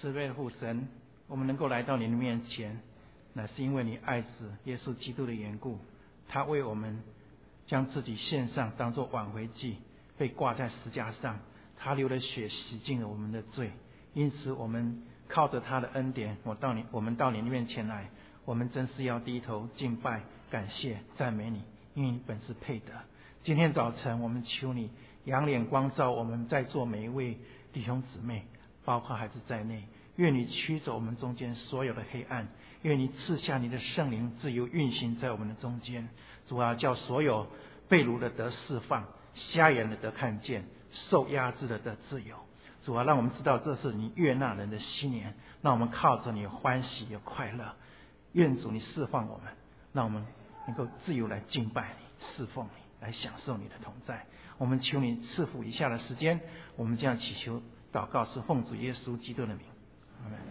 慈悲的父神，我们能够来到你的面前，乃是因为你爱子耶稣基督的缘故。他为我们将自己献上，当作挽回祭，被挂在十字架上。他流的血洗净了我们的罪，因此我们靠着他的恩典，我们到你的面前来，我们真是要低头敬拜、感谢、赞美你，因为你本是配得。今天早晨，我们求你仰脸光照我们在座每一位弟兄姊妹，包括孩子在内。愿你驱走我们中间所有的黑暗，愿你赐下你的圣灵自由运行在我们的中间。主啊，叫所有被掳的得释放，瞎眼的得看见，受压制的得自由。主啊，让我们知道这是你悦纳人的新年，让我们靠着你欢喜有快乐。愿主你释放我们，让我们能够自由来敬拜你、侍奉你，来享受你的同在。我们求你赐福以下的时间，我们这样祈求祷告，是奉主耶稣基督的名。阿们。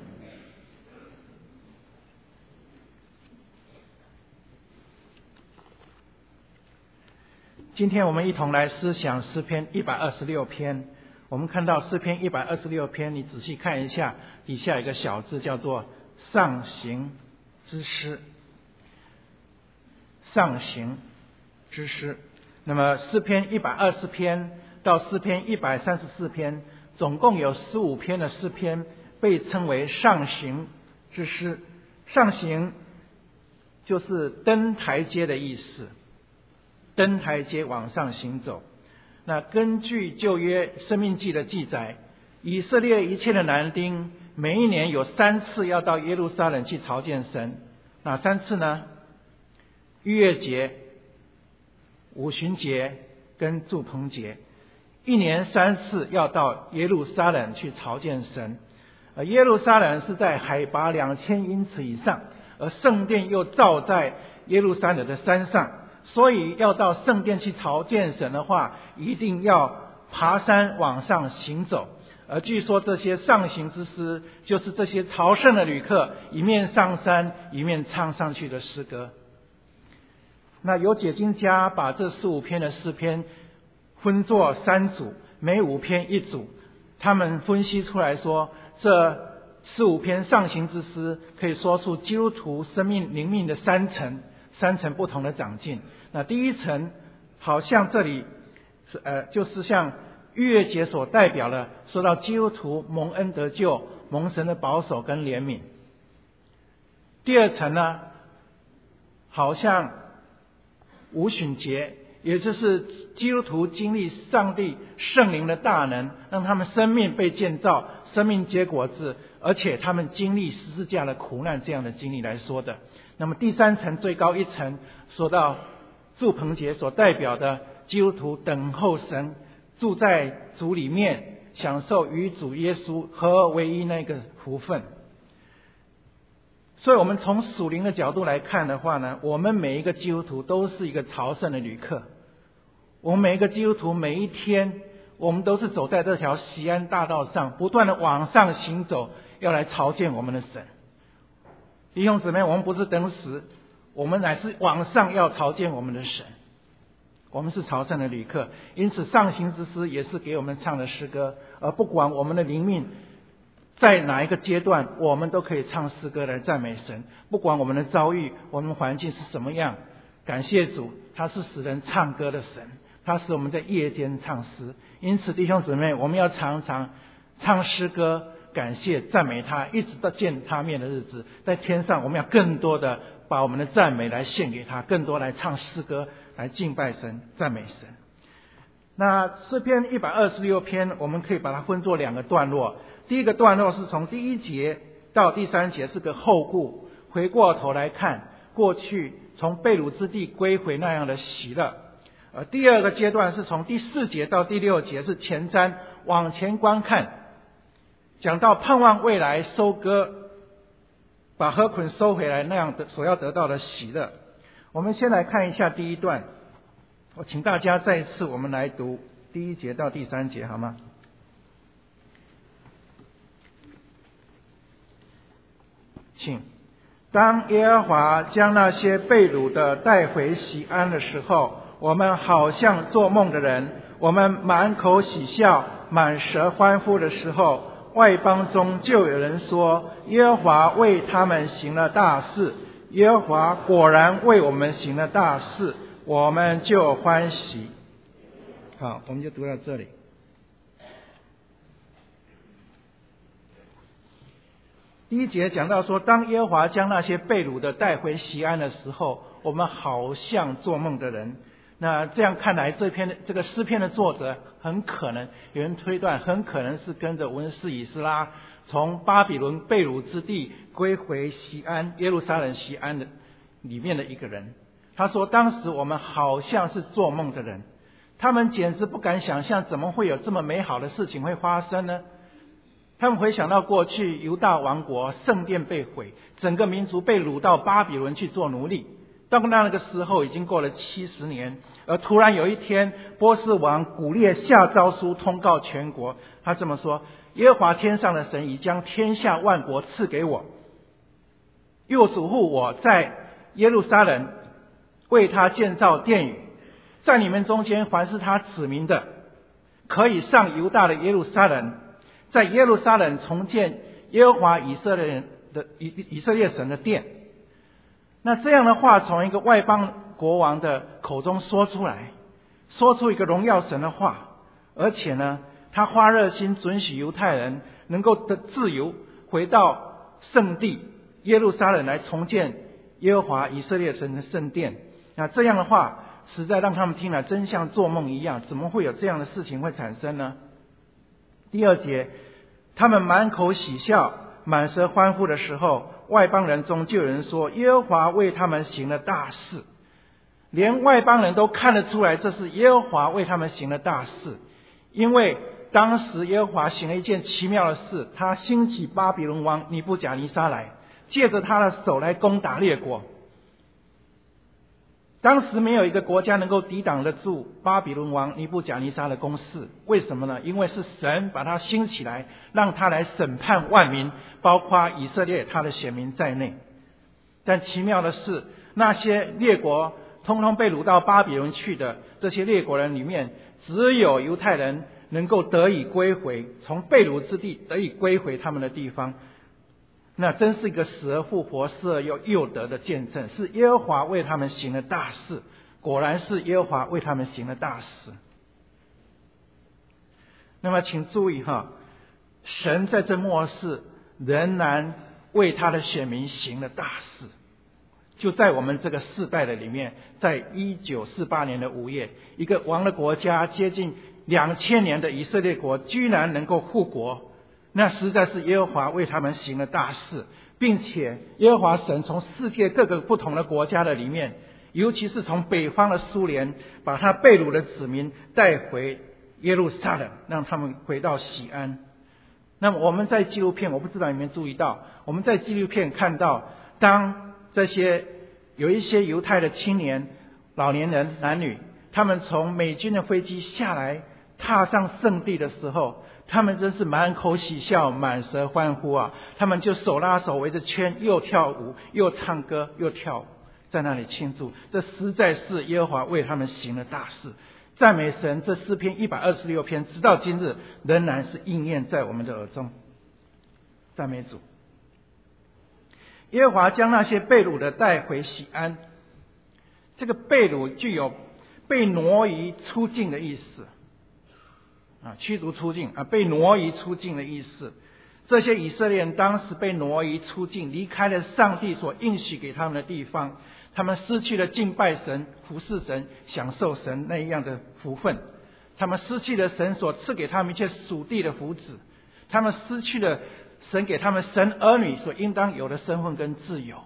今天我们一同来思想诗篇126篇。我们看到诗篇126篇，你仔细看一下，底下有一个小字叫做上行之诗。上行之诗。那么诗篇120篇到诗篇134篇，总共有15篇的诗篇被称为上行之诗。上行就是登台阶的意思，登台阶往上行走。那根据旧约申命记的记载，以色列一切的男丁每一年有3次要到耶路撒冷去朝见神。哪3次呢？逾越节、五旬节跟住棚节。一年3次要到耶路撒冷去朝见神。耶路撒冷是在海拔2000英尺以上，而圣殿又造在耶路撒冷的山上，所以要到圣殿去朝见神的话，一定要爬山往上行走。而据说这些上行之诗，就是这些朝圣的旅客一面上山一面唱上去的诗歌。那有解经家把这15篇的诗篇分作3组，每5篇1组。他们分析出来说，这15篇上行之诗可以说出基督徒生命灵命的3层不同的长进。那第一层好像这里就是像逾越节所代表的，说到基督徒蒙恩得救，蒙神的保守跟怜悯。第二层呢，好像五旬节，也就是基督徒经历上帝圣灵的大能，让他们生命被建造，生命结果子，而且他们经历十字架的苦难这样的经历来说的。那么第3层最高一层，说到住棚节所代表的基督徒等候神，住在主里面，享受与主耶稣合而为一那个福分。所以我们从属灵的角度来看的话呢，我们每一个基督徒都是一个朝圣的旅客。我们每一个基督徒每一天，我们都是走在这条锡安大道上，不断的往上行走，要来朝见我们的神。弟兄姊妹，我们不是等死，我们乃是往上要朝见我们的神。我们是朝圣的旅客，因此上行之诗也是给我们唱的诗歌。而不管我们的灵命在哪一个阶段，我们都可以唱诗歌来赞美神。不管我们的遭遇，我们的环境是什么样，感谢主，他是使人唱歌的神，他使我们在夜间唱诗。因此弟兄姊妹，我们要常常唱诗歌，感谢赞美他，一直到见他面的日子。在天上我们要更多的把我们的赞美来献给他，更多来唱诗歌，来敬拜神，赞美神。那诗篇126篇我们可以把它分作2个段落。第一个段落是从第1节到第3节，是个后顾，回过头来看过去从被掳之地归回那样的喜乐。第二个阶段是从第4节到第6节，是前瞻往前观看，讲到盼望未来收割，把禾捆收回来那样的所要得到的喜乐。我们先来看一下第一段，我请大家再一次我们来读第1节到第3节好吗？请。当耶和华将那些被掳的带回锡安的时候，我们好像做梦的人，我们满口喜笑，满舌欢呼的时候， 外邦中就有人说，耶和华为他们行了大事。耶和华果然为我们行了大事，我们就欢喜。好，我们就读到这里。第一节讲到说，当耶和华将那些被掳的带回锡安的时候，我们好像做梦的人。那这样看来，这个诗篇的作者很可能，有人推断很可能是跟着文士以斯拉从巴比伦被掳之地归回锡安，耶路撒冷锡安的里面的一个人。他说，当时我们好像是做梦的人，他们简直不敢想象怎么会有这么美好的事情会发生呢？他们回想到过去犹大王国圣殿被毁，整个民族被掳到巴比伦去做奴隶。到那个时候已经过了70年，而突然有一天，波斯王古列下诏书通告全国，他这么说：耶和华天上的神已将天下万国赐给我，又嘱咐我在耶路撒冷为他建造殿宇，在你们中间凡是他子民的，可以上犹大的耶路撒冷，在耶路撒冷重建耶和华以色列神的殿。那这样的话从一个外邦国王的口中说出来，说出一个荣耀神的话，而且呢，他花热心准许犹太人能够的自由回到圣地耶路撒冷来重建耶和华以色列神的圣殿。那这样的话实在让他们听了真像做梦一样，怎么会有这样的事情会产生呢？第二节，他们满口喜笑满舌欢呼的时候，外邦人中就有人说，耶和华为他们行了大事。连外邦人都看得出来这是耶和华为他们行了大事，因为当时耶和华行了一件奇妙的事，他兴起巴比伦王尼布甲尼撒来，借着他的手来攻打列国。当时没有一个国家能够抵挡得住巴比伦王尼布甲尼撒的攻势，为什么呢？因为是神把他兴起来，让他来审判万民，包括以色列他的选民在内。但奇妙的是，那些列国通通被掳到巴比伦去的这些列国人里面，只有犹太人能够得以归回，从被掳之地得以归回他们的地方。那真是一个死而复活，失而又得的见证，是耶和华为他们行了大事。果然是耶和华为他们行了大事。那么请注意神在这末世仍然为他的选民行了大事。就在我们这个世代的里面，在1948年的5月，一个亡了国家接近2000年的以色列国居然能够复国，那实在是耶和华为他们行了大事，并且耶和华神从世界各个不同的国家的里面，尤其是从北方的苏联，把他被掳的子民带回耶路撒冷，让他们回到锡安。那么我们在纪录片，我不知道你们注意到，我们在纪录片看到，当这些有一些犹太的青年、老年人、男女，他们从美军的飞机下来，踏上圣地的时候，他们真是满口喜笑，满舌欢呼啊！他们就手拉手围着圈，又跳舞，又唱歌，又跳舞，在那里庆祝。这实在是耶和华为他们行了大事。赞美神！这诗篇126篇，直到今日仍然是应验在我们的耳中。赞美主！耶和华将那些被掳的带回锡安。这个被掳具有被挪移出境的意思驱逐出境被挪移出境的意思。这些以色列人当时被挪移出境，离开了上帝所应许给他们的地方，他们失去了敬拜神、服侍神、享受神那样的福分，他们失去了神所赐给他们一切属地的福祉，他们失去了神给他们神儿女所应当有的身份跟自由。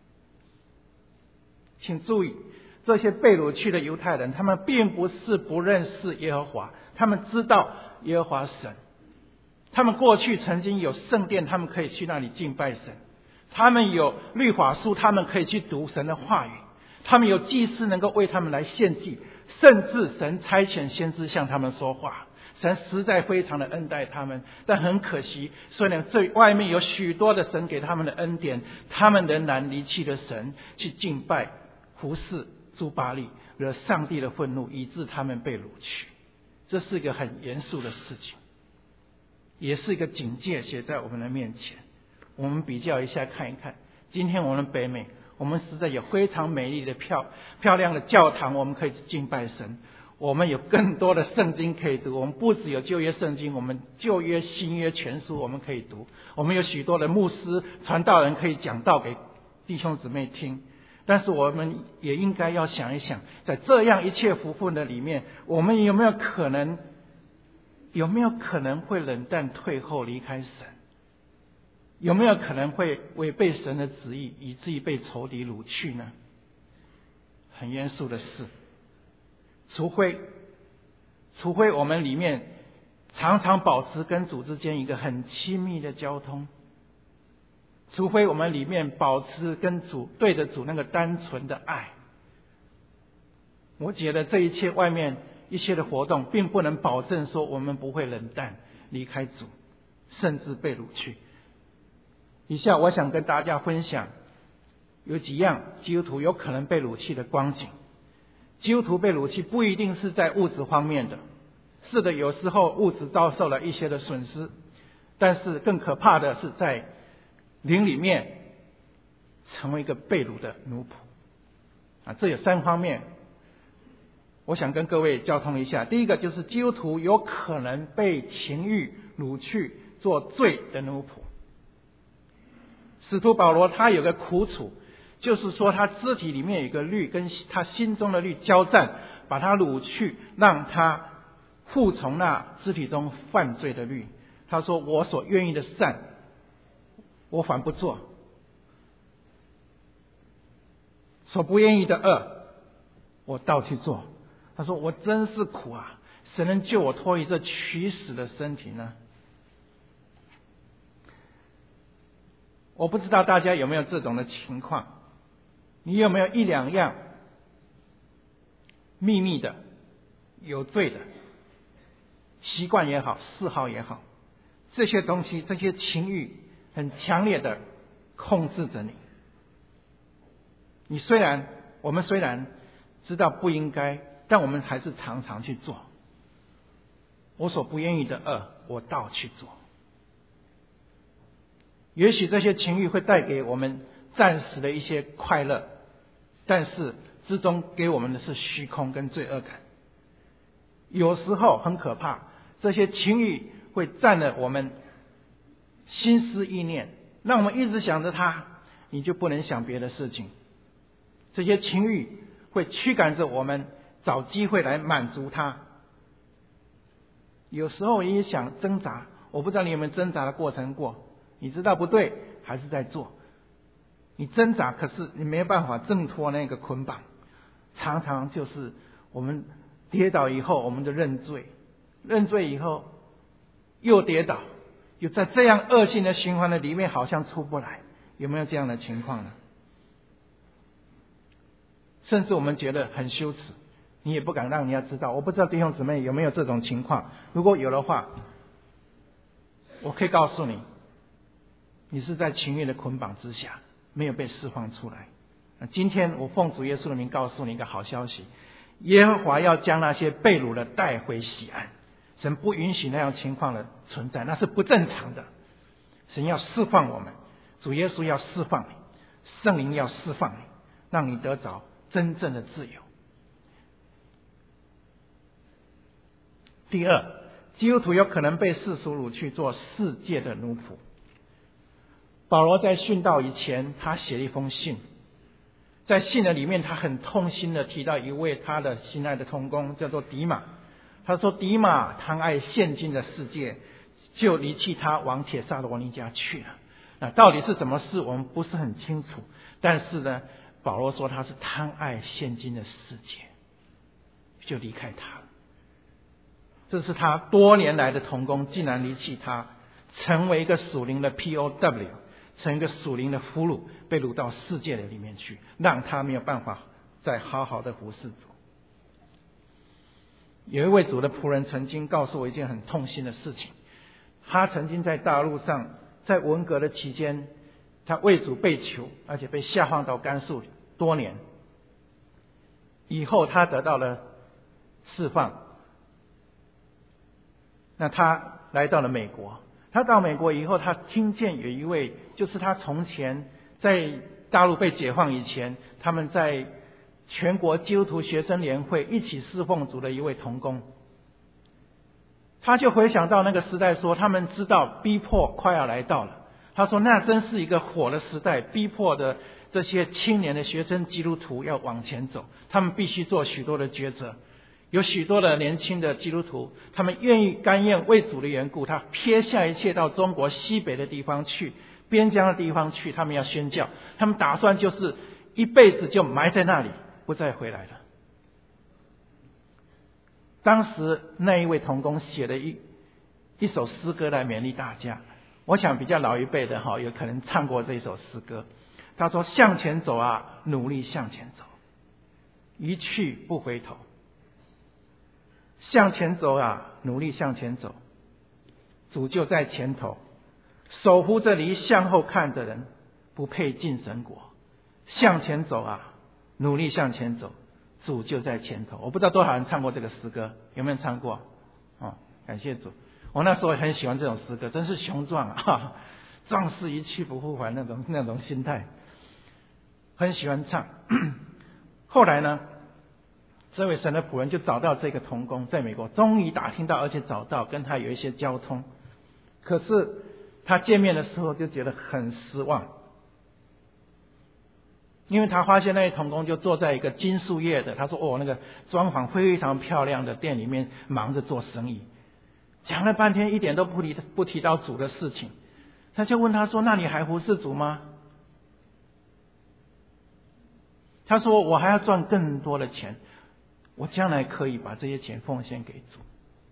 请注意，这些被掳去的犹太人，他们并不是不认识耶和华，他们知道耶和华神，他们过去曾经有圣殿，他们可以去那里敬拜神，他们有律法书，他们可以去读神的话语，他们有祭司能够为他们来献祭，甚至神差遣先知向他们说话。神实在非常的恩待他们，但很可惜，虽然这外面有许多的神给他们的恩典，他们仍然离弃了神，去敬拜服侍诸巴力，惹上帝的愤怒，以致他们被掳去。这是一个很严肃的事情。 也是一个警戒写在我们的面前。我们比较一下看一看，今天我们北美，我们实在有非常美丽的漂亮的教堂，我们可以敬拜神。我们有更多的圣经可以读，我们不只有旧约圣经，我们旧约新约全书我们可以读，我们有许多的牧师传道人可以讲道给弟兄姊妹听。但是我们也应该要想一想，在这样一切福分的里面，我们有没有可能会冷淡退后离开神？有没有可能会违背神的旨意，以至于被仇敌掳去呢？很严肃的事。除非我们里面常常保持跟主之间一个很亲密的交通，除非我们里面保持跟主对着主那个单纯的爱，我觉得这一切外面一切的活动并不能保证说我们不会冷淡离开主，甚至被掳去。以下我想跟大家分享有几样基督徒有可能被掳去的光景。基督徒被掳去不一定是在物质方面的，是的，有时候物质遭受了一些的损失，但是更可怕的是在灵里面成为一个被掳的奴仆。这有3方面，我想跟各位交通一下。第一个就是基督徒有可能被情欲掳去做罪的奴仆。使徒保罗他有个苦楚，就是说他肢体里面有一个律跟他心中的律交战，把他掳去，让他服从那肢体中犯罪的律。他说我所愿意的善我反不做，所不愿意的恶我倒去做。他说我真是苦啊，谁能救我脱离这取死的身体呢？我不知道大家有没有这种的情况，你有没有1、2样秘密的有罪的习惯也好，嗜好也好，这些东西这些情欲很强烈的控制着你。我们虽然知道不应该，但我们还是常常去做。我所不愿意的恶我倒去做。也许这些情欲会带给我们暂时的一些快乐，但是之中给我们的是虚空跟罪恶感。有时候很可怕，这些情欲会占了我们心思意念，让我们一直想着它，你就不能想别的事情。这些情欲会驱赶着我们找机会来满足它。有时候也想挣扎，我不知道你有没有挣扎的过程过，你知道不对还是在做，你挣扎，可是你没有办法挣脱那个捆绑。常常就是我们跌倒以后我们就认罪，认罪以后又跌倒，又在这样恶性的循环的里面好像出不来。有没有这样的情况呢？甚至我们觉得很羞耻，你也不敢让人家知道。我不知道弟兄姊妹有没有这种情况，如果有的话，我可以告诉你，你是在情欲的捆绑之下，没有被释放出来。今天我奉主耶稣的名告诉你一个好消息，耶和华要将那些被掳的带回西安。神不允许那样情况的存在，那是不正常的。神要释放我们，主耶稣要释放你，圣灵要释放你，让你得着真正的自由。第二，基督徒有可能被世俗掳去做世界的奴仆。保罗在殉道以前，他写了一封信，在信的里面他很痛心的提到一位他的心爱的同工，叫做迪马。他说迪马贪爱现今的世界，就离弃他往帖撒罗尼迦去了。那到底是怎么事我们不是很清楚，但是呢保罗说他是贪爱现今的世界，就离开他了。这是他多年来的同工竟然离弃他，成为一个属灵的 POW， 成为一个属灵的俘虏，被掳到世界的里面去，让他没有办法再好好的服侍主。有一位主的仆人曾经告诉我一件很痛心的事情，他曾经在大陆上，在文革的期间，他为主被囚，而且被下放到甘肃多年。以后他得到了释放，那他来到了美国， 他到美国以后，他听见有一位，就是他从前在大陆被解放以前，他们在全国基督徒学生联会一起侍奉主的一位同工。他就回想到那个时代，说他们知道逼迫快要来到了。他说那真是一个火的时代，逼迫的这些青年的学生基督徒要往前走，他们必须做许多的抉择。有许多的年轻的基督徒，他们甘愿为主的缘故，他撇下一切到中国西北的地方去，边疆的地方去，他们要宣教，他们打算就是一辈子就埋在那里，不再回来了。当时那一位同工写了一首诗歌来勉励大家，我想比较老一辈的有可能唱过这首诗歌。他说：向前走啊，努力向前走，一去不回头。向前走啊，努力向前走，主就在前头，守护这里向后看的人，不配进神国。向前走啊，努力向前走，主就在前头。我不知道多少人唱过这个诗歌，有没有唱过？感谢主。我那时候很喜欢这种诗歌，真是雄壮啊，壮士一去不复还那种心态，很喜欢唱。后来呢，这位神的仆人就找到这个同工，在美国终于打听到，而且找到跟他有一些交通。可是他见面的时候就觉得很失望，因为他发现那位同工就坐在一个金属业的，他说那个装潢非常漂亮的店里面忙着做生意，讲了半天一点都不提到主的事情。他就问他说：那你还服侍主吗？他说：我还要赚更多的钱，我将来可以把这些钱奉献给主。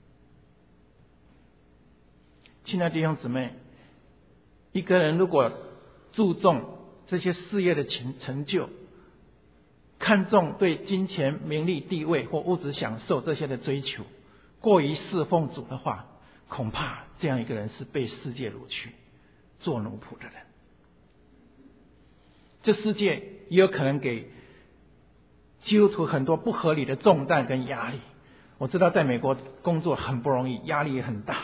亲爱的弟兄姊妹，一个人如果注重这些事业的成就，看重对金钱、名利、地位或物质享受这些的追求，过于侍奉主的话，恐怕这样一个人是被世界掳去做奴仆的人。这世界也有可能给基督徒很多不合理的重担跟压力。我知道在美国工作很不容易，压力也很大。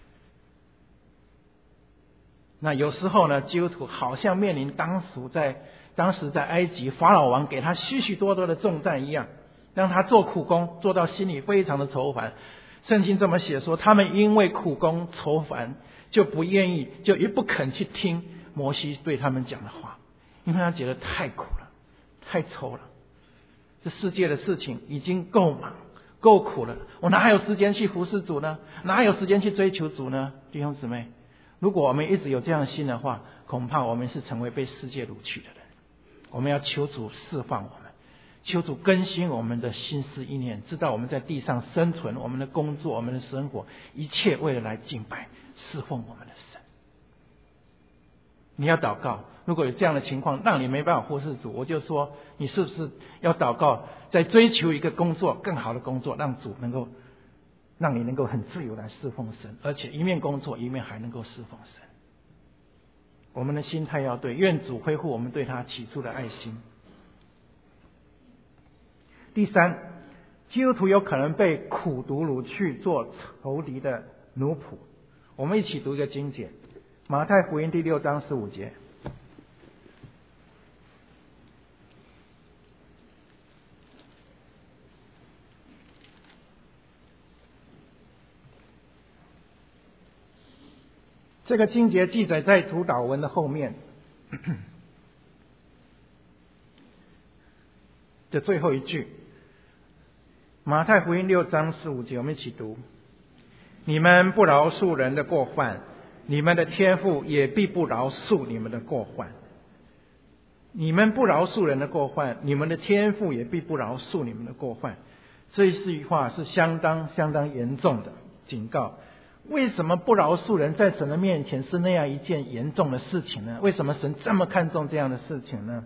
那有时候呢，基督徒好像面临当时在埃及法老王给他许许多多的重担一样，让他做苦工，做到心里非常的愁烦。圣经这么写说，他们因为苦工愁烦，就也不肯去听摩西对他们讲的话，因为他觉得太苦了，太愁了。这世界的事情已经够忙够苦了，我哪有时间去服侍主呢？哪有时间去追求主呢？弟兄姊妹，如果我们一直有这样的心的话，恐怕我们是成为被世界掳去的人。我们要求主释放我们，求主更新我们的心思意念，知道我们在地上生存，我们的工作，我们的生活，一切为了来敬拜侍奉我们的神。你要祷告，如果有这样的情况让你没办法服侍主，我就说你是不是要祷告，在追求一个工作，更好的工作，让主让你能够很自由来侍奉神，而且一面工作一面还能够侍奉神。我们的心态要对，愿主恢复我们对他起初的爱心。第三，基督徒有可能被苦毒掳去做仇敌的奴仆。我们一起读一个经节，马太福音第6章15节。这个经节记载在主祷文的后面的最后一句，马太福音6章15节，我们一起读：你们不饶恕人的过犯，你们的天父也必不饶恕你们的过犯。你们不饶恕人的过犯，你们的天父也必不饶恕你们的过犯。这句话是相当严重的警告。为什么不饶恕人在神的面前是那样一件严重的事情呢？为什么神这么看重这样的事情呢？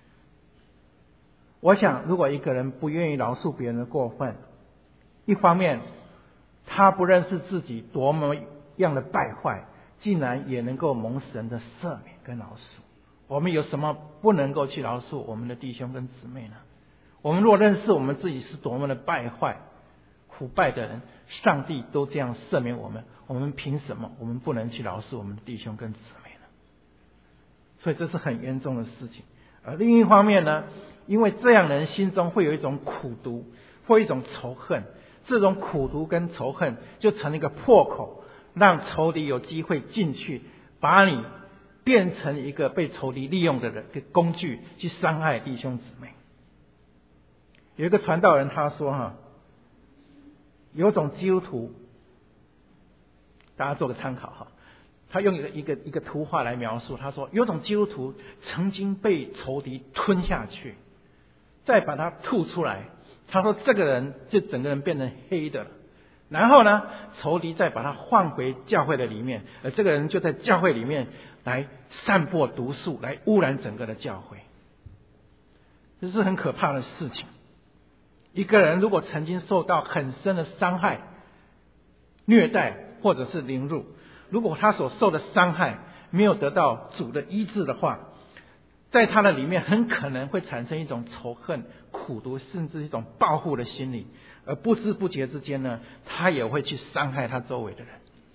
我想，如果一个人不愿意饶恕别人的过犯，一方面他不认识自己多么样的败坏，竟然也能够蒙神的赦免跟饶恕。我们有什么不能够去饶恕我们的弟兄跟姊妹呢？我们若认识我们自己是多么的败坏， 腐败的人，上帝都这样赦免我们，我们凭什么我们不能去饶恕我们的弟兄跟姊妹呢？所以这是很严重的事情。而另一方面呢，因为这样的人心中会有一种苦毒或一种仇恨，这种苦毒跟仇恨就成了一个破口，让仇敌有机会进去，把你变成一个被仇敌利用的人的工具，去伤害弟兄姊妹。有一个传道人他说有种基督徒，大家做个参考哈。他用一个图画来描述，他说有种基督徒曾经被仇敌吞下去，再把它吐出来，他说这个人就整个人变成黑的了。然后呢，仇敌再把他换回教会的里面，而这个人就在教会里面来散播毒素，来污染整个的教会。这是很可怕的事情。一个人如果曾经受到很深的伤害、虐待或者是凌辱，如果他所受的伤害没有得到主的医治的话，在他的里面很可能会产生一种仇恨、苦毒，甚至一种报复的心理，而不知不觉之间呢，他也会去伤害他周围的人。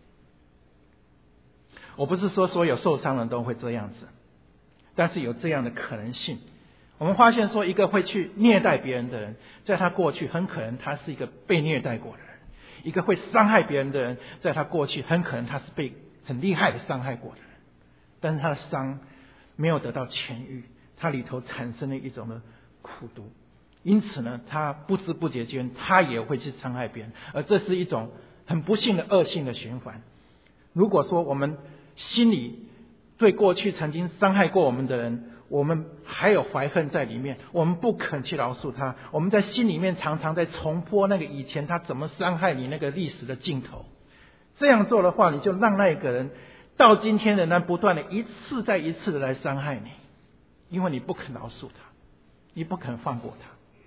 我不是说所有受伤人都会这样子，但是有这样的可能性。我们发现说，一个会去虐待别人的人，在他过去很可能他是一个被虐待过的人；一个会伤害别人的人，在他过去很可能他是被很厉害的伤害过的人。但是他的伤没有得到痊愈，他里头产生了一种的苦毒，因此呢，他不知不觉间他也会去伤害别人，而这是一种很不幸的恶性的循环。如果说我们心里对过去曾经伤害过我们的人，我们还有怀恨在里面，我们不肯去饶恕他，我们在心里面常常在重播那个以前他怎么伤害你那个历史的镜头。这样做的话，你就让那个人到今天仍然不断的一次再一次的来伤害你，因为你不肯饶恕他，你不肯放过他。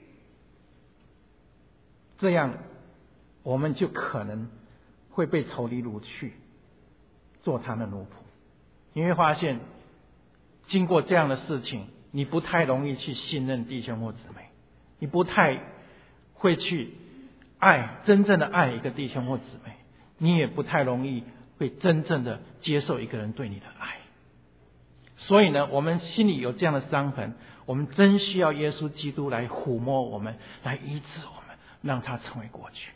这样我们就可能会被仇敌掳去，做他的奴仆。你会发现经过这样的事情，你不太容易去信任弟兄或姊妹，你不太会去真正的爱一个弟兄或姊妹，你也不太容易会真正的接受一个人对你的爱。所以呢，我们心里有这样的伤痕，我们真需要耶稣基督来抚摸我们，来医治我们，让它成为过去。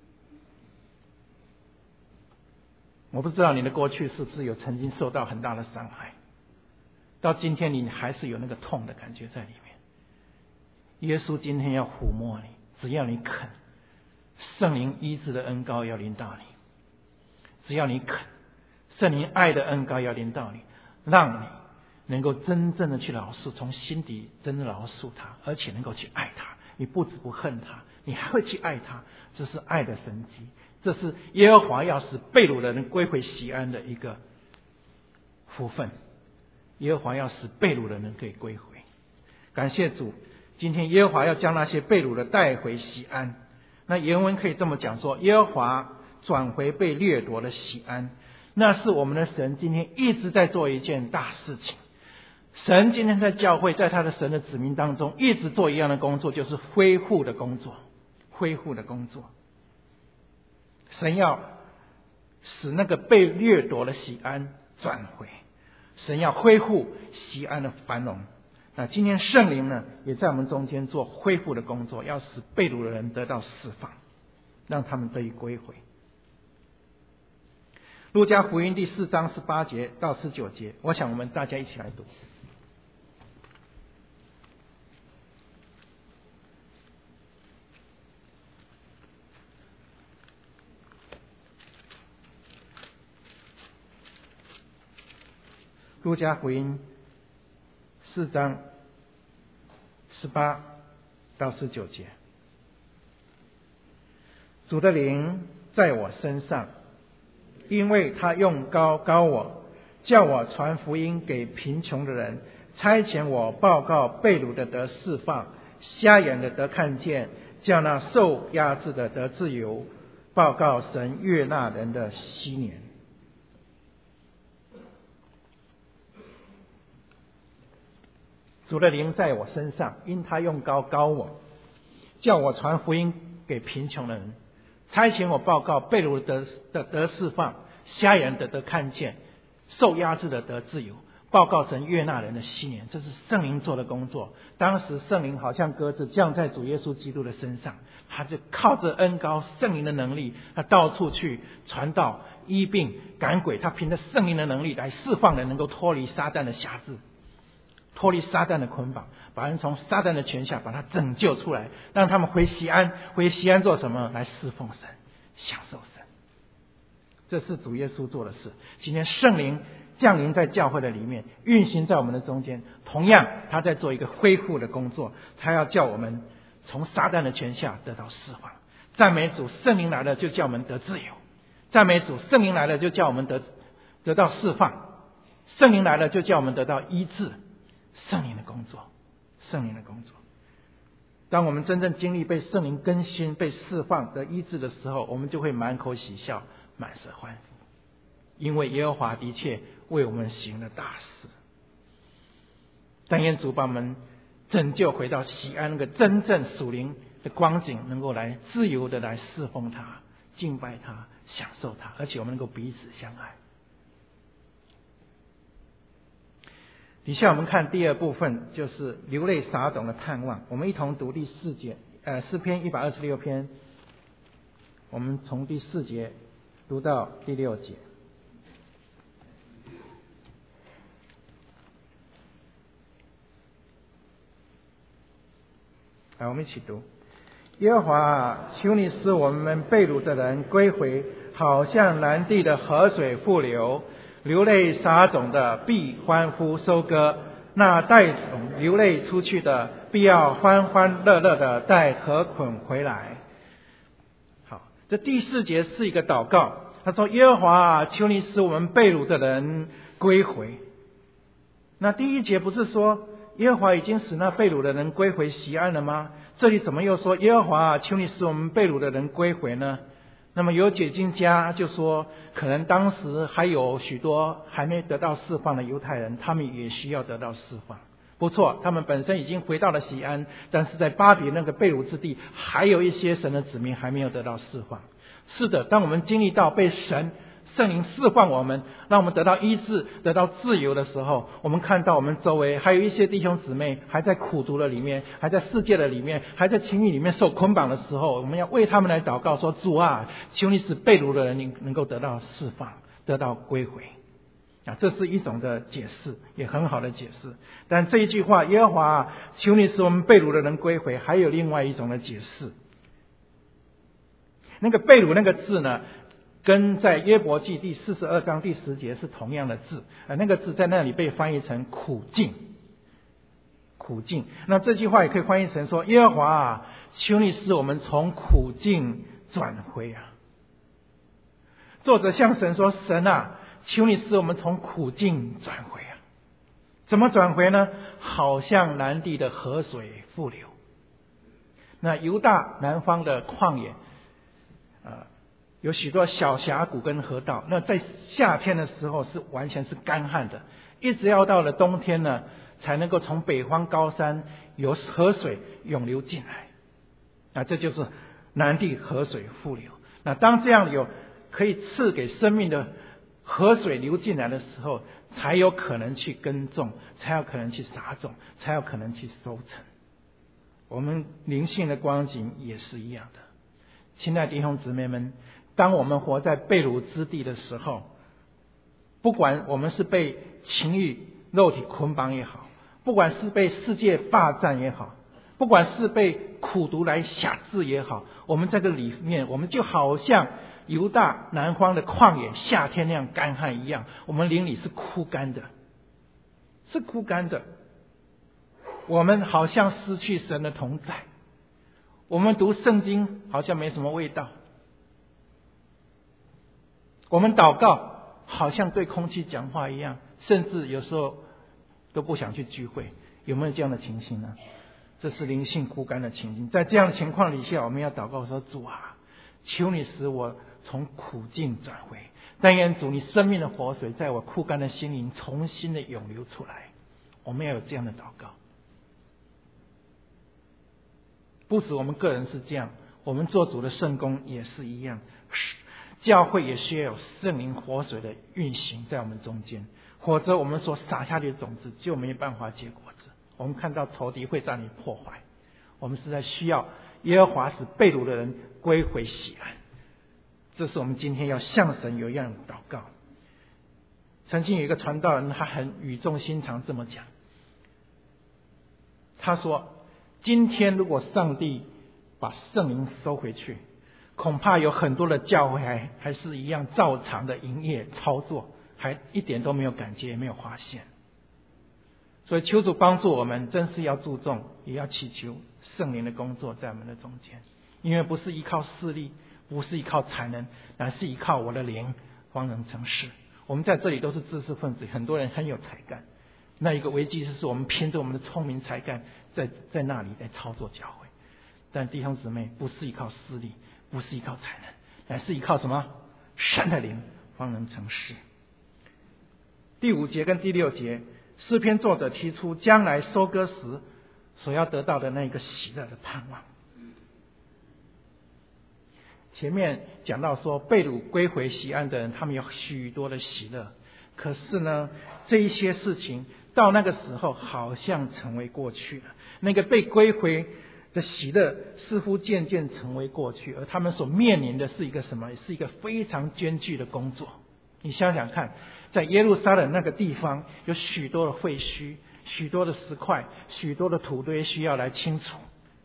我不知道你的过去是不是有曾经受到很大的伤害，到今天你还是有那个痛的感觉在里面。耶稣今天要抚摸你，只要你肯，圣灵医治的恩膏要临到你，只要你肯，圣灵爱的恩膏要临到你，让你能够真正的去饶恕，从心底真正饶恕他，而且能够去爱他。你不只不恨他，你还会去爱他，这是爱的神迹，这是耶和华要使被掳的人归回锡安的一个福分。耶和华要使被掳的人可以归回。感谢主，今天耶和华要将那些被掳的带回锡安。那原文可以这么讲说，耶和华转回被掠夺的锡安。那是我们的神今天一直在做一件大事情。神今天在教会，在他的神的子民当中一直做一样的工作，就是恢复的工作。恢复的工作，神要使那个被掠夺的锡安转回，神要恢复锡安的繁荣。那今天圣灵呢，也在我们中间做恢复的工作，要使被掳的人得到释放，让他们得以归回。路加福音第4章18节到19节，我想我们大家一起来读。路加福音4章18到19节，主的灵在我身上，因为他用膏膏我，叫我传福音给贫穷的人，差遣我报告被掳的得释放，瞎眼的得看见，叫那受压制的得自由，报告神悦纳人的禧年。主的灵在我身上，因他用膏膏我，叫我传福音给贫穷的人， 差遣我报告被掳得释放，瞎眼得看见，受压制的得自由，报告神悦纳人的心念。这是圣灵做的工作。当时圣灵好像鸽子降在主耶稣基督的身上，他就靠着恩膏圣灵的能力，他到处去传道、医病、赶鬼，他凭着圣灵的能力来释放人，能够脱离撒旦的辖制，脱离撒旦的捆绑，把人从撒旦的权下把他拯救出来，让他们回西安。回西安做什么？来侍奉神，享受神。这是主耶稣做的事。今天圣灵降临在教会的里面，运行在我们的中间，同样他在做一个恢复的工作，他要叫我们从撒旦的权下得到释放。赞美主，圣灵来了就叫我们得自由。赞美主，圣灵来了就叫我们得到释放。圣灵来了就叫我们得到医治。圣灵的工作，圣灵的工作。当我们真正经历被圣灵更新、被释放得医治的时候，我们就会满口喜笑，满舌欢呼，因为耶和华的确为我们行了大事。但愿主把我们拯救回到西安那个真正属灵的光景，能够来自由的来侍奉他、敬拜他、享受他，而且我们能够彼此相爱。底下我们看第二部分，就是流泪撒种的盼望。我们一同读第4节，诗篇126篇，我们从第4节读到第6节。来，我们一起读：耶和华，求你使我们被掳的人归回，好像南地的河水复流。流泪撒种的必欢呼收割，那带种流泪出去的必要欢欢乐乐的带禾捆回来。好，这第4节是一个祷告。他说：耶和华，求你使我们被掳的人归回。那第1节不是说耶和华已经使那被掳的人归回西安了吗？这里怎么又说耶和华，求你使我们被掳的人归回呢？那么有解经家就说，可能当时还有许多还没得到释放的犹太人，他们也需要得到释放。不错，他们本身已经回到了西安，但是在巴比那个被掳之地，还有一些神的子民还没有得到释放。是的，当我们经历到被圣灵释放我们，让我们得到医治、得到自由的时候，我们看到我们周围还有一些弟兄姊妹还在苦毒的里面，还在世界的里面，还在情欲里面受捆绑的时候，我们要为他们来祷告，说：主啊，求你使被掳的人能够得到释放，得到归回。这是一种的解释，也很好的解释。但这一句话，耶和华，求你使我们被掳的人归回，还有另外一种的解释。那个被掳那个字呢，跟在约伯记第42章第10节是同样的字，那个字在那里被翻译成苦境。苦境。那这句话也可以翻译成说：耶和华啊，求你使我们从苦境转回啊。作者向神说：神啊，求你使我们从苦境转回啊。怎么转回呢？好像南地的河水复流。那犹大南方的旷野有许多小峡谷跟河道，那在夏天的时候是完全是干旱的，一直要到了冬天呢，才能够从北方高山有河水涌流进来。这就是南地河水复流。那当这样有可以赐给生命的河水流进来的时候，才有可能去耕种，才有可能去撒种，才有可能去收成。我们灵性的光景也是一样的。亲爱的弟兄姊妹们，当我们活在被掳之地的时候，不管我们是被情欲肉体捆绑也好，不管是被世界霸占也好，不管是被苦毒来辖制也好，我们在这里面，我们就好像犹大南方的旷野夏天那样干旱一样，我们灵里是枯干的，是枯干的。我们好像失去神的同在，我们读圣经好像没什么味道，我们祷告好像对空气讲话一样，甚至有时候都不想去聚会。有没有这样的情形呢？这是灵性枯干的情形。在这样的情况底下，我们要祷告说：主啊，求你使我从苦境转回，但愿主你生命的活水在我枯干的心灵重新的涌流出来。我们要有这样的祷告。不止我们个人是这样， 我们做主的圣工也是一样，教会也需要有圣灵活水的运行在我们中间，否则我们所撒下去的种子就没办法结果子。我们看到仇敌会在那里破坏，我们实在需要耶和华使被掳的人归回喜安。这是我们今天要向神有一样的祷告。曾经有一个传道人，他很语重心长这么讲，他说今天如果上帝把圣灵收回去，恐怕有很多的教会还是一样照常的营业操作，还一点都没有感觉，也没有发现。所以求主帮助我们，真是要注重，也要祈求圣灵的工作在我们的中间，因为不是依靠势力，不是依靠才能，乃是依靠我的灵方能成事。我们在这里都是知识分子，很多人很有才干，那一个危机是我们凭着我们的聪明才干在那里来操作教会。但弟兄姊妹，不是依靠势力，不是依靠才能，乃是依靠什么？神的灵方能成事。第5节跟第6节，诗篇作者提出将来收割时所要得到的那个喜乐的盼望。前面讲到说被掳归回西安的人，他们有许多的喜乐，可是呢，这一些事情到那个时候好像成为过去了。那个被归回的喜乐似乎渐渐成为过去，而他们所面临的是一个什么？是一个非常艰巨的工作。你想想看，在耶路撒冷那个地方有许多的废墟，许多的石块，许多的土堆需要来清除，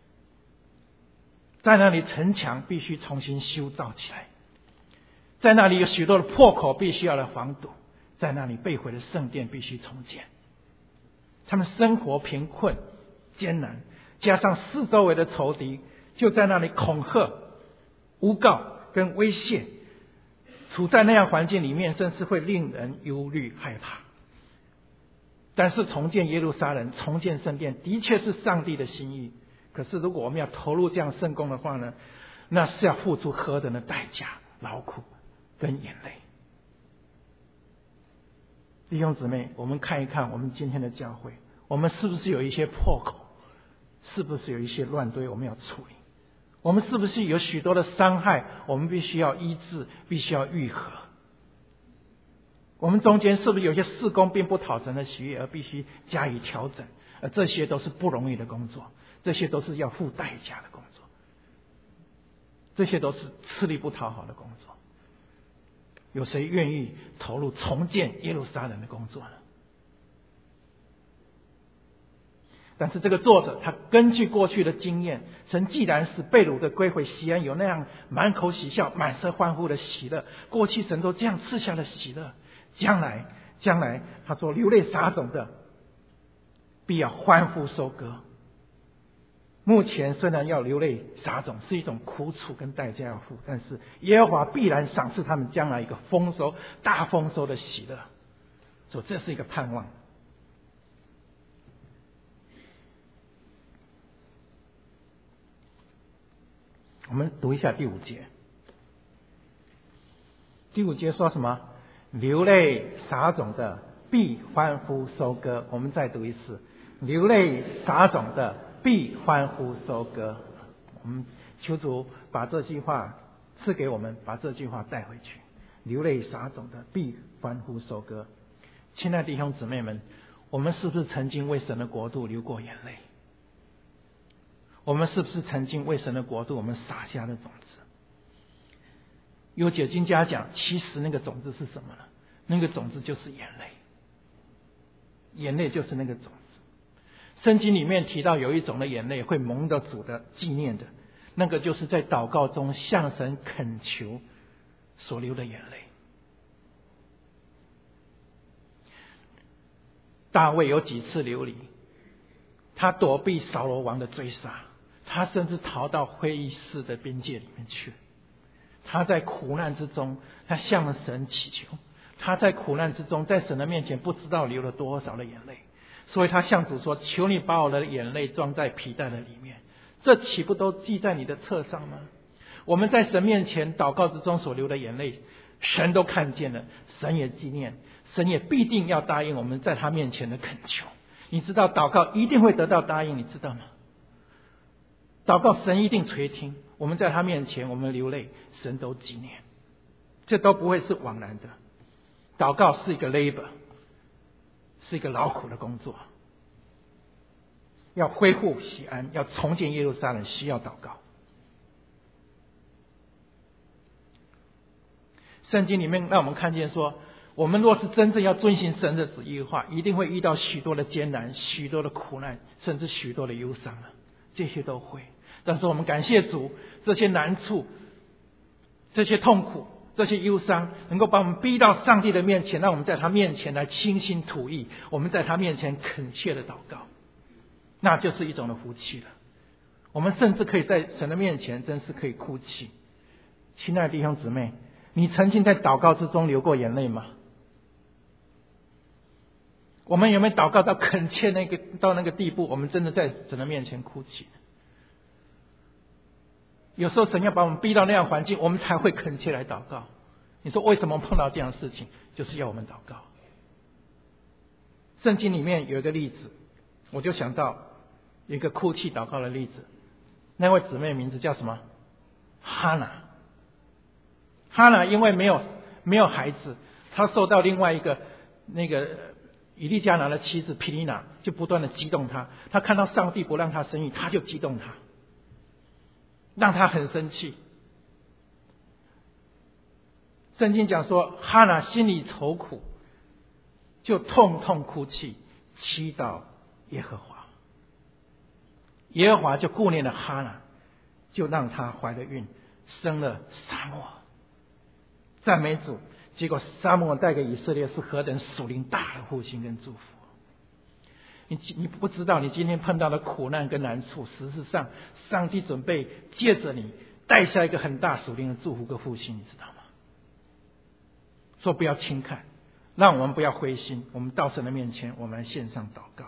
在那里城墙必须重新修造起来，在那里有许多的破口必须要来防堵，在那里被毁的圣殿必须重建。他们生活贫困艰难，加上四周围的仇敌就在那里恐吓、诬告跟威胁，处在那样环境里面，甚至会令人忧虑害怕。但是重建耶路撒冷、重建圣殿的确是上帝的心意，可是如果我们要投入这样圣工的话呢，那是要付出何等的代价、劳苦跟眼泪。弟兄姊妹，我们看一看我们今天的教会，我们是不是有一些破口，是不是有一些乱堆我们要处理，我们是不是有许多的伤害我们必须要医治，必须要愈合，我们中间是不是有些事工并不讨神的喜悦，而必须加以调整，而这些都是不容易的工作，这些都是要付代价的工作，这些都是吃力不讨好的工作。有谁愿意投入重建耶路撒冷的工作呢？但是这个作者他根据过去的经验，神既然使被掳的归回西安有那样满口喜笑、满舌欢呼的喜乐，过去神都这样赐下的喜乐，将来他说流泪撒种的必要欢呼收割。目前虽然要流泪撒种是一种苦楚跟代价要付，但是耶和华必然赏赐他们将来一个丰收、大丰收的喜乐，所以这是一个盼望。我们读一下第5节。第5节说什么？流泪撒种的必欢呼收割。我们再读一次，流泪撒种的必欢呼收割。我们求主把这句话赐给我们，把这句话带回去。流泪撒种的必欢呼收割。亲爱的弟兄姊妹们，我们是不是曾经为神的国度流过眼泪？我们是不是曾经为神的国度我们撒下的种子？有解经家讲，其实那个种子是什么呢？那个种子就是眼泪，眼泪就是那个种子。圣经里面提到有一种的眼泪会蒙着主的纪念的，那个就是在祷告中向神恳求所流的眼泪。大卫有几次流离，他躲避扫罗王的追杀，他甚至逃到非利士的边界里面去。他在苦难之中，他向神祈求，他在苦难之中，在神的面前不知道流了多少的眼泪，所以他向主说，求你把我的眼泪装在皮带的里面，这岂不都记在你的册上吗？我们在神面前祷告之中所流的眼泪，神都看见了，神也纪念，神也必定要答应我们在他面前的恳求。你知道祷告一定会得到答应，你知道吗？祷告神一定垂听， 我们在他面前我们流泪，神都纪念，这都不会是枉然的。祷告是一个 labor， 是一个劳苦的工作，要恢复西安，要重建耶路撒冷，需要祷告。圣经里面让我们看见说，我们若是真正要遵行神的旨意的话，一定会遇到许多的艰难，许多的苦难，甚至许多的忧伤啊，这些都会。但是我们感谢主，这些难处，这些痛苦，这些忧伤，能够把我们逼到上帝的面前，让我们在他面前来倾心吐意，我们在他面前恳切的祷告，那就是一种的福气了。我们甚至可以在神的面前真是可以哭泣。亲爱的弟兄姊妹，你曾经在祷告之中流过眼泪吗？我们有没有祷告到恳切到那个地步，我们真的在神的面前哭泣？有时候神要把我们逼到那样环境，我们才会恳切来祷告。你说为什么碰到这样的事情？就是要我们祷告。圣经里面有一个例子，我就想到有一个哭泣祷告的例子。那位姊妹名字叫什么？哈拿。哈拿因为没有孩子，她受到另外一个以利加拿的妻子毗尼娜就不断的激动她，她看到上帝不让她生育，她就激动她，让她很生气。圣经讲说，哈拿心里愁苦，就痛痛哭泣，祈祷耶和华。耶和华就顾念了哈拿，就让她怀了孕，生了撒母耳。赞美主！结果撒母耳带给以色列是何等属灵大的复兴跟祝福。你不知道，你今天碰到的苦难跟难处，事实上上帝准备借着你带下一个很大属灵的祝福跟复兴，你知道吗？说不要轻看，让我们不要灰心，我们到神的面前，我们来献上祷告。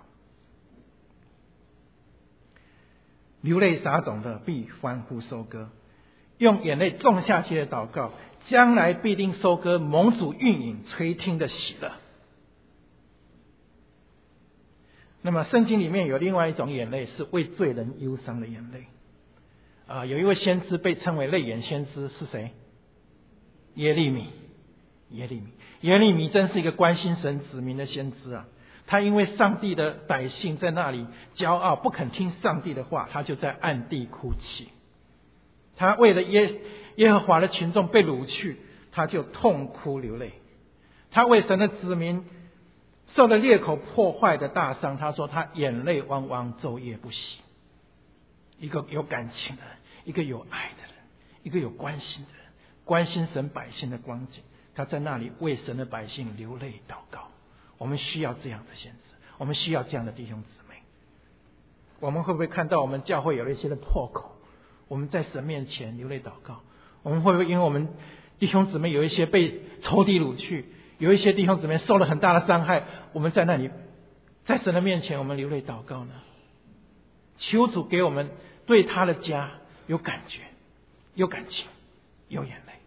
流泪撒种的必欢呼收割，用眼泪种下去的祷告，将来必定收割蒙主运引垂听的喜乐。那么圣经里面有另外一种眼泪，是为罪人忧伤的眼泪。有一位先知被称为泪眼先知，是谁？耶利米。耶利米真是一个关心神子民的先知啊！他因为上帝的百姓在那里骄傲，不肯听上帝的话，他就在暗地哭泣。他为了耶和华的群众被掳去，他就痛哭流泪。他为神的子民受了裂口破坏的大伤，他说他眼泪汪汪，昼夜不息。一个有感情的人，一个有爱的人，一个有关心的人，关心神百姓的光景，他在那里为神的百姓流泪祷告。我们需要这样的先知，我们需要这样的弟兄姊妹。我们会不会看到我们教会有一些的破口，我们在神面前流泪祷告？我们会不会因为我们弟兄姊妹有一些被仇敌掳去，有一些弟兄姊妹受了很大的伤害，我们在那里在神的面前我们流泪祷告呢？求主给我们对他的家有感觉，有感情，有眼泪。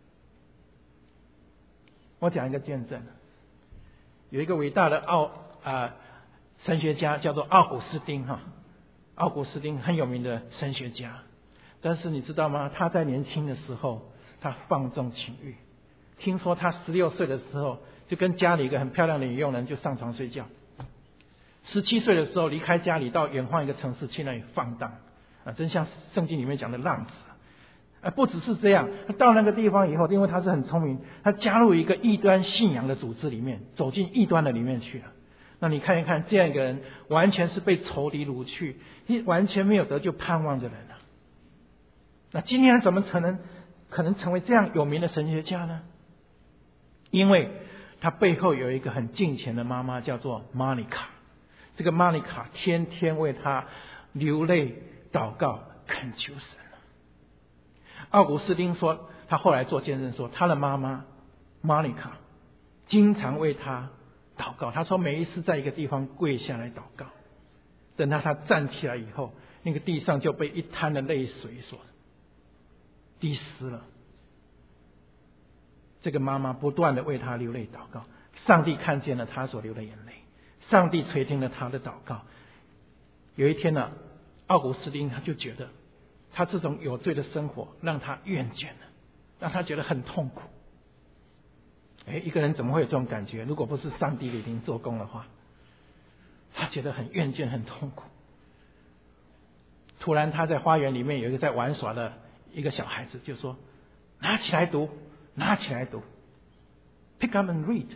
我讲一个见证，有一个伟大的神学家叫做奥古斯丁哈，奥古斯丁很有名的神学家，但是你知道吗？他在年轻的时候他放纵情欲，听说他16岁的时候就跟家里一个很漂亮的女佣人就上床睡觉，17岁的时候离开家里到远方一个城市去那里放荡真像圣经里面讲的浪子。不只是这样，他到那个地方以后，因为他是很聪明，他加入一个异端信仰的组织里面，走进异端的里面去了。那你看一看，这样一个人完全是被仇敌掳去，完全没有得救盼望的人啊。那今天怎么可能成为这样有名的神学家呢？因为他背后有一个很敬虔的妈妈，叫做玛尼卡。这个玛尼卡天天为他流泪祷告恳求神。奥古斯丁说，他后来做见证说，他的妈妈玛尼卡经常为他祷告。他说每一次在一个地方跪下来祷告，等到他站起来以后，那个地上就被一滩的泪水所滴湿了。这个妈妈不断的为他流泪祷告，上帝看见了他所流的眼泪，上帝垂听了他的祷告。有一天呢，奥古斯丁他就觉得他这种有罪的生活让他厌倦了，让他觉得很痛苦。一个人怎么会有这种感觉？如果不是上帝的灵做工的话，他觉得很厌倦很痛苦。突然他在花园里面有一个在玩耍的一个小孩子就说，拿起来读，拿起来读， pick up and read。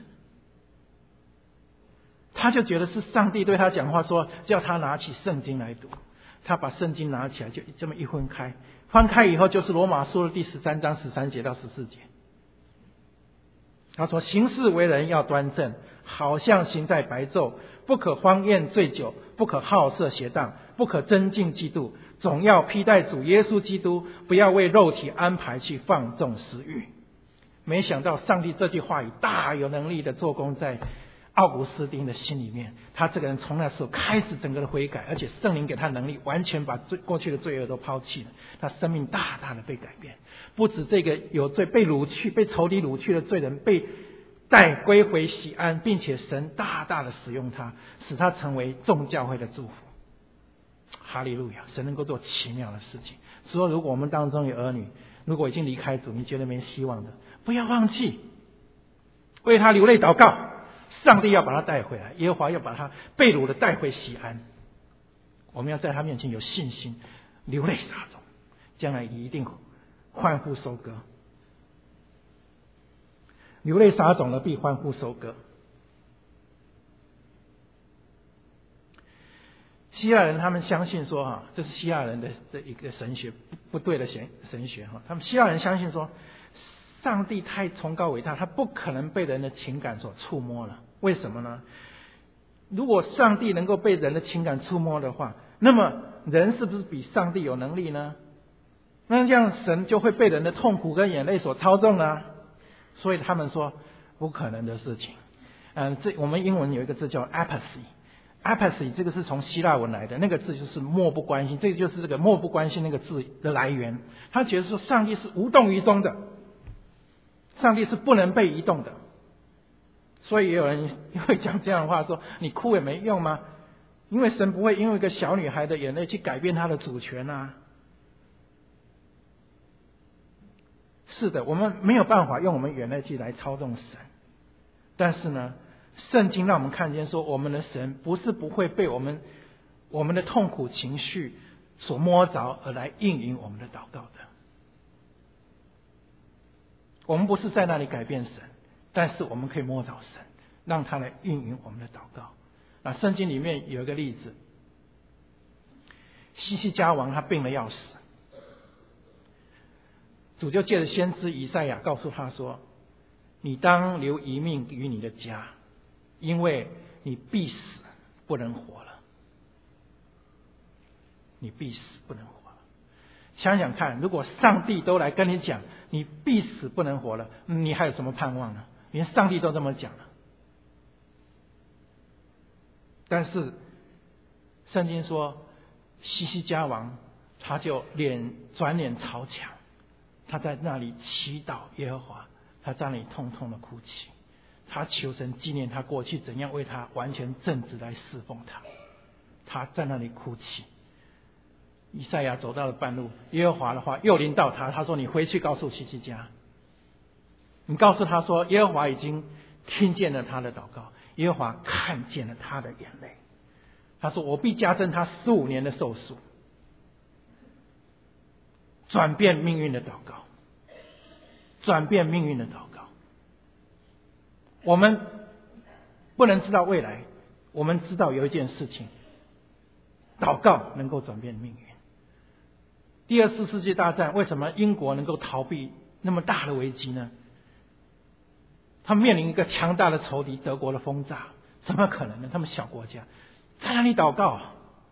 他就觉得是上帝对他讲话，说叫他拿起圣经来读。他把圣经拿起来，就这么一翻开，翻开以后就是罗马书的第13章13节到14节。他说，行事为人要端正，好像行在白昼，不可荒宴醉酒，不可好色邪荡，不可争竞嫉妒，总要披戴主耶稣基督，不要为肉体安排去放纵私欲。没想到上帝这句话语大有能力的做工在奥古斯丁的心里面，他这个人从那时候开始整个的悔改，而且圣灵给他能力，完全把过去的罪恶都抛弃了，他生命大大的被改变。不止这个有罪被掳去、被仇敌掳去的罪人被带归回喜安，并且神大大的使用他，使他成为众教会的祝福。哈利路亚！神能够做奇妙的事情。所以如果我们当中有儿女，如果已经离开主，你觉得没希望的，不要忘记为他流泪祷告。上帝要把他带回来，耶和华要把他被掳的带回西安。我们要在他面前有信心，流泪撒种，将来一定欢呼收割。流泪撒种了，必欢呼收割。希腊人他们相信说这是希腊人的一个神学不对的神学他们希腊人相信说，上帝太崇高伟大，他不可能被人的情感所触摸了。为什么呢？如果上帝能够被人的情感触摸的话，那么人是不是比上帝有能力呢？那这样神就会被人的痛苦跟眼泪所操纵啊。所以他们说不可能的事情。我们英文有一个字叫 apathy， 这个是从希腊文来的，那个字就是漠不关心，这个就是这个漠不关心那个字的来源。他觉得说上帝是无动于衷的，上帝是不能被移动的。所以也有人会讲这样的话，说你哭也没用吗？因为神不会因为一个小女孩的眼泪去改变她的主权啊。是的，我们没有办法用我们眼泪去来操纵神，但是呢，圣经让我们看见说，我们的神不是不会被我们的痛苦情绪所摸着而来应允我们的祷告的。我们不是在那里改变神，但是我们可以摸着神，让他来应允我们的祷告。圣经里面有一个例子，西西家王他病了要死，主就借着先知以赛亚告诉他说，你当留一命于你的家，因为你必死不能活了。你必死不能活了。想想看，如果上帝都来跟你讲你必死不能活了，你还有什么盼望呢？连上帝都这么讲了。但是圣经说，西西家王他就转脸朝墙，他在那里祈祷耶和华，他在那里痛痛的哭泣，他求神纪念他过去怎样为他完全正直来侍奉他。他在那里哭泣。以赛亚走到了半路，耶和华的话又临到他，他说你回去告诉西西家，你告诉他说，耶和华已经听见了他的祷告，耶和华看见了他的眼泪。他说我必加增他15年的寿数。转变命运的祷告，转变命运的祷告。我们不能知道未来，我们知道有一件事情，祷告能够转变命运。第二次世界大战，为什么英国能够逃避那么大的危机呢？他们面临一个强大的仇敌，德国的轰炸，怎么可能呢？他们小国家在那里祷告，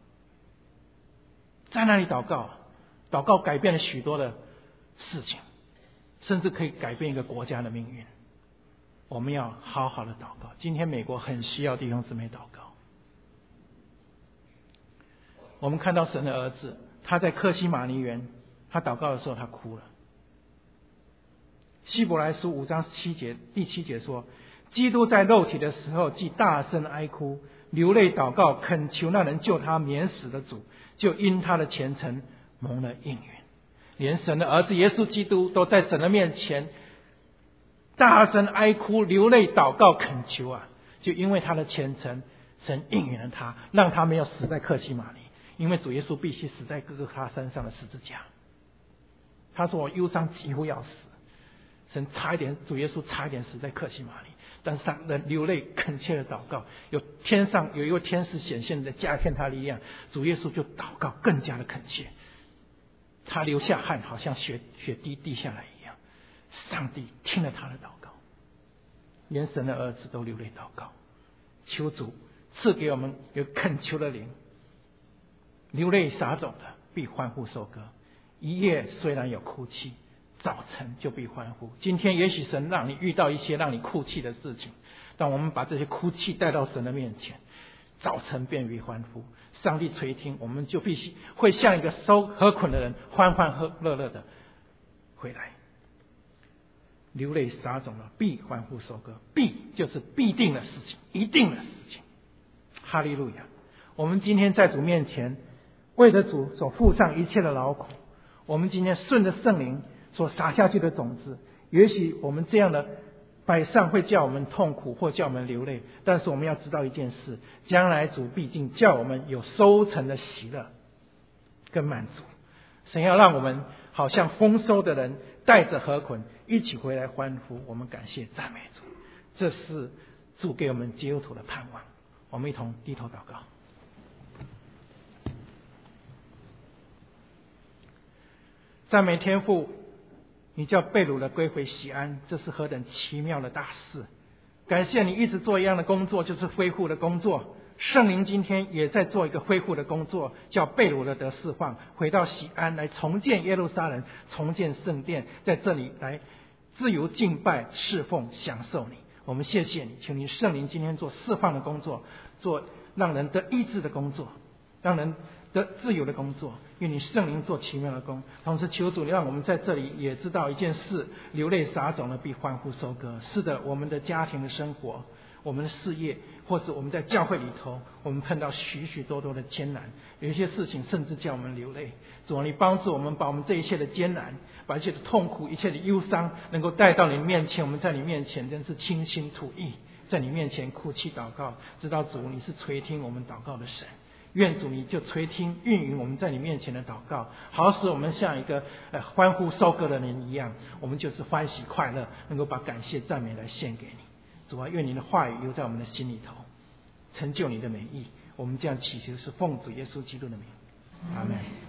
在那里祷告，祷告改变了许多的事情，甚至可以改变一个国家的命运。我们要好好的祷告。今天美国很需要弟兄姊妹祷告。我们看到神的儿子，他在客西马尼园，他祷告的时候他哭了。希伯来书5章第7节说，基督在肉体的时候既大声哀哭，流泪祷告，恳求那能救他免死的主，就因他的虔诚蒙了应允。连神的儿子耶稣基督都在神的面前大声哀哭、流泪、祷告、恳求啊！就因为他的虔诚，神应允了他，让他没有死在客西马尼。因为主耶稣必须死在各个他山上的十字架。他说我忧伤几乎要死，主耶稣差一点死在客西马尼，但是他人流泪恳切的祷告，天上有一位天使显现的加添他力量，主耶稣就祷告更加的恳切，他流下汗，好像血滴滴下来一样。上帝听了他的祷告，连神的儿子都流泪祷告，求主赐给我们有恳求的灵。流泪撒种的必欢呼收割，一夜虽然有哭泣，早晨就必欢呼。今天也许神让你遇到一些让你哭泣的事情，但我们把这些哭泣带到神的面前，早晨便必欢呼。上帝垂听，我们就必须会像一个收禾捆的人，欢欢乐乐的回来。流泪撒种了必欢呼收割，必就是必定的事情，一定的事情。哈利路亚！我们今天在主面前为着主所付上一切的劳苦，我们今天顺着圣灵所撒下去的种子，也许我们这样的摆上会叫我们痛苦或叫我们流泪，但是我们要知道一件事，将来主毕竟叫我们有收成的喜乐跟满足。神要让我们好像丰收的人，带着禾捆一起回来欢呼。我们感谢赞美主，这是主给我们基督徒的盼望。我们一同低头祷告。赞美天父，你叫被掳的归回西安，这是何等奇妙的大事！感谢你一直做一样的工作，就是恢复的工作。圣灵今天也在做一个恢复的工作，叫被掳的得释放，回到西安来重建耶路撒冷，重建圣殿，在这里来自由敬拜、侍奉、享受你。我们谢谢你，求你圣灵今天做释放的工作，做让人得医治的工作，让人得自由的工作。愿你圣灵做奇妙的工，同时求主让我们在这里也知道一件事：流泪撒种了必欢呼收割。是的，我们的家庭的生活，我们的事业，或是我们在教会里头，我们碰到许许多多的艰难，有一些事情甚至叫我们流泪。主啊，你帮助我们把我们这一切的艰难，把一切的痛苦、一切的忧伤能够带到你面前。我们在你面前真是倾心吐意，在你面前哭泣祷告，知道主你是垂听我们祷告的神。愿主你就垂听运营我们在你面前的祷告，好使我们像一个欢呼收割的人一样，我们就是欢喜快乐，能够把感谢赞美来献给你。主啊，愿你的话语留在我们的心里头，成就你的美意。我们这样祈求是奉主耶稣基督的名，阿们。